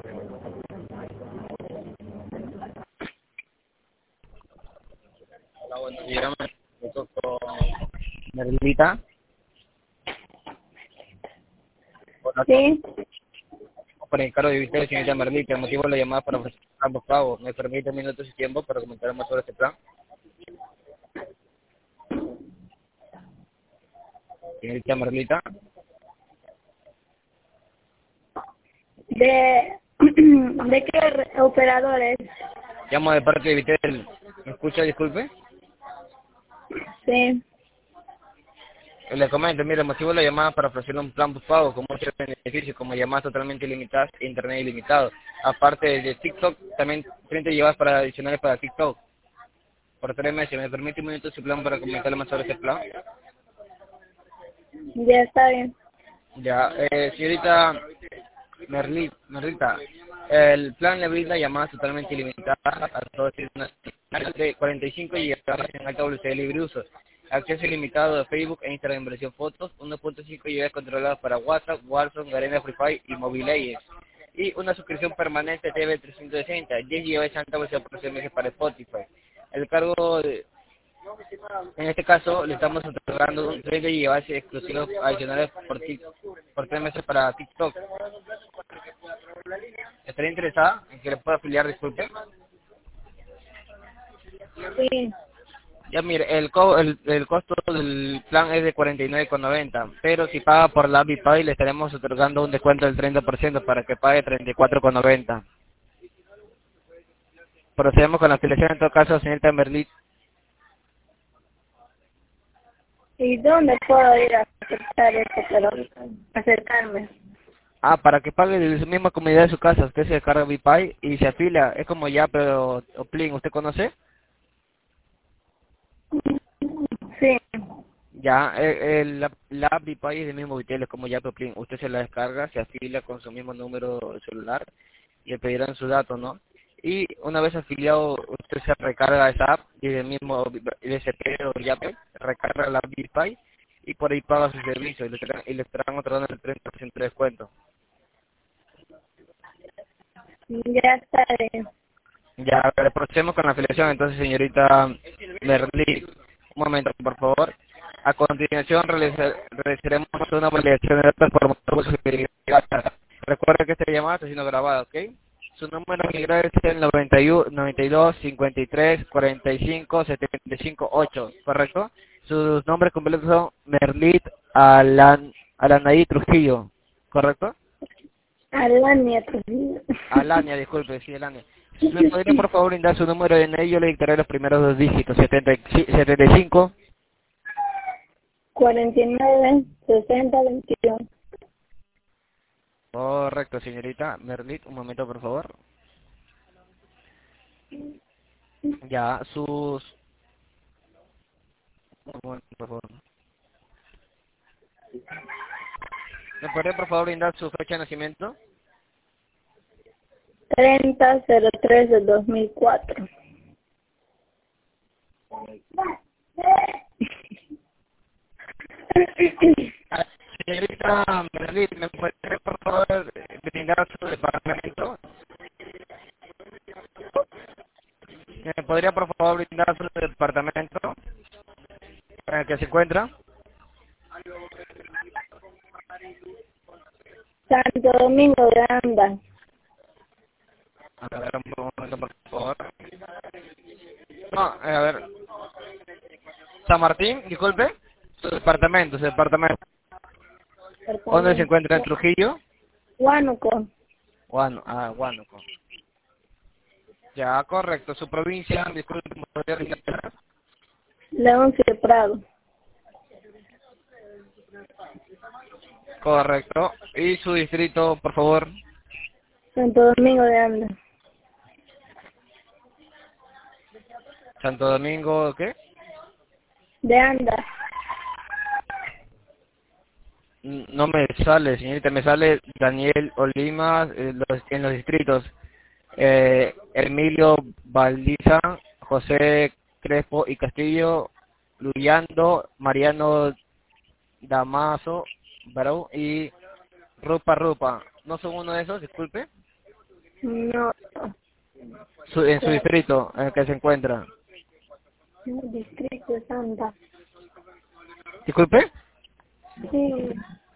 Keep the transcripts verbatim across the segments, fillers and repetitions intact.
Hola, buenos días. Me tocó Merlita. Hola, Sí, por encargo de usted, señorita Merlita. El motivo de la llamada para ofrecer ambos pagos. Me permite minutos y tiempo para comentar más sobre este plan. Señorita Merlita. de, ¿de qué re- operadores? Llamo de parte de Vitel. ¿Me escucha? Disculpe. Sí, Le comento, mire, el motivo de la llamada para ofrecer un plan pago con muchos beneficios, como llamadas totalmente ilimitadas e internet ilimitado. Aparte de TikTok, también treinta llamadas para adicionales para TikTok. Por tres meses. ¿Me permite un minuto su plan para comentarle más sobre ese plan? ya está bien. Ya, eh, señorita Merlit, Merlita, el plan le brinda llamadas totalmente ilimitadas a todos de cuarenta y cinco gigabytes en alta velocidad de libre uso, acceso ilimitado de Facebook e Instagram en versión fotos, uno punto cinco gigabytes controlados para WhatsApp, Warzone, Garena Free Fire y Mobile Legends, y una suscripción permanente T V trescientos sesenta, diez gigabytes en alta velocidad por seis meses para Spotify. El cargo de, en este caso, le estamos otorgando un treinta gigabytes exclusivos adicionales por, tic- por tres meses para TikTok. ¿Estaría interesada en que le pueda afiliar, disculpe? Sí, Ya mire, el, co el, el costo del plan es de cuarenta y nueve con noventa, pero si paga por la Avipay le estaremos otorgando un descuento del treinta por ciento para que pague treinta y cuatro con noventa. Procedemos con la afiliación en todo caso, señorita Merlit. ¿y dónde puedo ir a aceptar esto, pero acercarme? Ah, para que pague de su misma comunidad de su casa, usted se descarga Avipay y se afilia, es como ya, pero Oplin, ¿usted conoce? Sí, Ya, eh, el, la, la Avipay es del mismo Vitel, es como ya Oplin, usted se la descarga, se afilia con su mismo número de celular y le pedirán sus datos, ¿no? Y una vez afiliado, usted se recarga esa app y el mismo I S P o Yape, recarga la Avipay y por ahí paga su servicio y le estarán, y le estarán otorgando el treinta por ciento de descuento. ya está bien. Ya, a ver, procedemos con la afiliación, entonces, señorita Merlí, un momento, por favor. A continuación, realiza- realizaremos una validación de datos por motivo de seguridad. Recuerda que esta llamada está siendo grabada, ¿ok? Su número de migrar es el noventa y uno, noventa y dos, cincuenta y tres, cuarenta y cinco, setenta y cinco, ocho, ¿correcto? Sus nombres completos son Merlit Alan, Alanaí Trujillo, ¿correcto? Alania, pues. Alania, disculpe, sí, Alania. ¿Me podría por favor brindar su número de N I? Yo le dictaré los primeros dos dígitos, setenta y cinco. cuarenta y nueve, sesenta, veintiuno. Correcto, señorita Merlit, un momento por favor. Ya, sus... un momento, por favor. ¿Me podría por favor brindar su fecha de nacimiento? treinta cero tres de dos mil cuatro. Ah, señorita Merlit, ¿me podría por favor brindar su departamento? ¿Me podría por favor brindar su departamento en el que se encuentra? Santo Domingo de Anda. A ver, un momento por favor. No, eh, a ver. San Martín, disculpe. Su departamento, su departamento. ¿Dónde se Departamento. encuentra? ¿En Trujillo? Huánuco. Guano, ah, Huánuco. Ya, correcto. Su provincia, disculpe, ¿me podría reiterar? Leoncio Prado. Correcto. ¿Y su distrito, por favor? Santo Domingo de Anda. Santo Domingo, ¿qué? De Anda. N- No me sale, señorita, me sale Daniel Olima eh, los- en los distritos. Eh, Emilio Valdiza, José Crespo y Castillo, Luyando, Mariano Damaso, Barú y Rupa Rupa. ¿No son uno de esos? Disculpe. No, Su, en su no, distrito en el que se encuentra. Distrito Santa. Disculpe. Sí.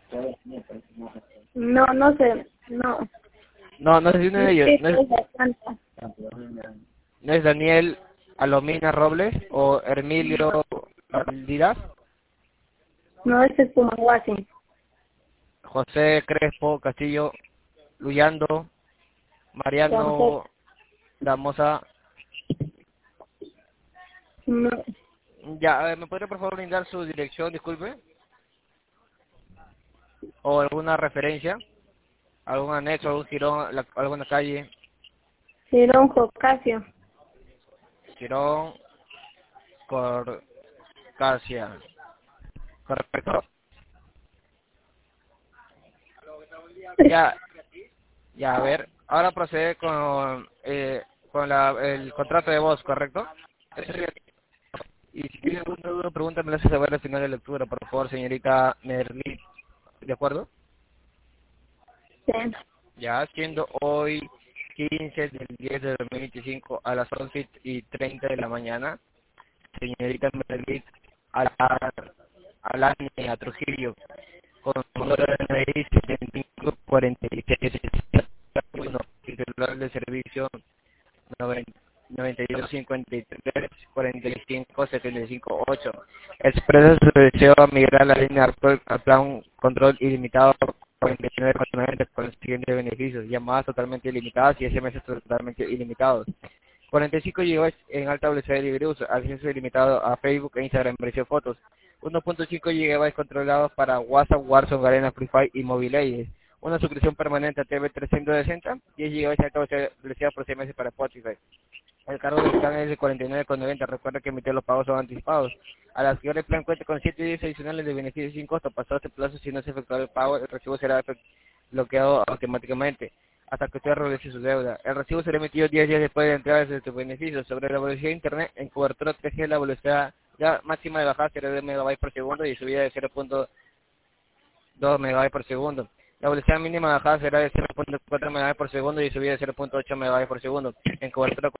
No, no sé, no. No, no sé si uno de ellos. No es, Distrito de Santa. no es Daniel Alomina Robles o Hermilio Valdiras. No, ese es Pumahuasi. José Crespo Castillo Luyando. Entonces, Mariano Damosa. no. Ya, a ver, ¿me podría por favor brindar su dirección, disculpe? O alguna referencia, algún anexo, algún girón, la- alguna calle. Girón Jocasio. Girón, Corcasia. Correcto. Ya, ya, a ver. Ahora procede con, eh, con la, el contrato de voz, ¿correcto? Y si tiene alguna duda, pregunta, me la hace saber al final de lectura, por favor, señorita Merlí. ¿De acuerdo? Sí. Ya, siendo hoy quince del diez de dos mil veinticinco a las once y treinta de la mañana, señorita Merlí, a la, a la a Trujillo, con número de N I setenta y cinco cuarenta y seis uno, titular de servicio noventa y dos cincuenta y tres cuarenta y cinco setenta y cinco ocho. Expresa su deseo a migrar a la línea actual al plan control ilimitado cuarenta y nueve noventa con los siguientes beneficios: llamadas totalmente ilimitadas y S M S totalmente ilimitados. cuarenta y cinco gigabytes en alta velocidad de libre uso, acceso ilimitado a Facebook e Instagram, versión fotos. uno punto cinco gigabytes controlados para WhatsApp, Warzone, Arena, Free Fire y Mobile Legends. Una suscripción permanente a T V trescientos sesenta, diez gigabytes de alta velocidad por seis meses para Spotify. El cargo del plan es de cuarenta y nueve con noventa. Recuerda que emitir los pagos son anticipados. Al adquirir el plan cuenta con siete días adicionales de beneficios sin costo. Pasado este plazo, si no se efectúa el pago, el recibo será efect- bloqueado automáticamente hasta que usted realice su deuda. El recibo será emitido diez días después de la entrada de sus beneficios. Sobre la velocidad de Internet, en cobertura tres G, la velocidad ya máxima de bajada será de megabytes por segundo y subida de cero punto dos megabytes por segundo. La velocidad mínima de bajada será de cero punto cuatro megabytes por segundo y subida de cero punto ocho megabytes por segundo. En cobertura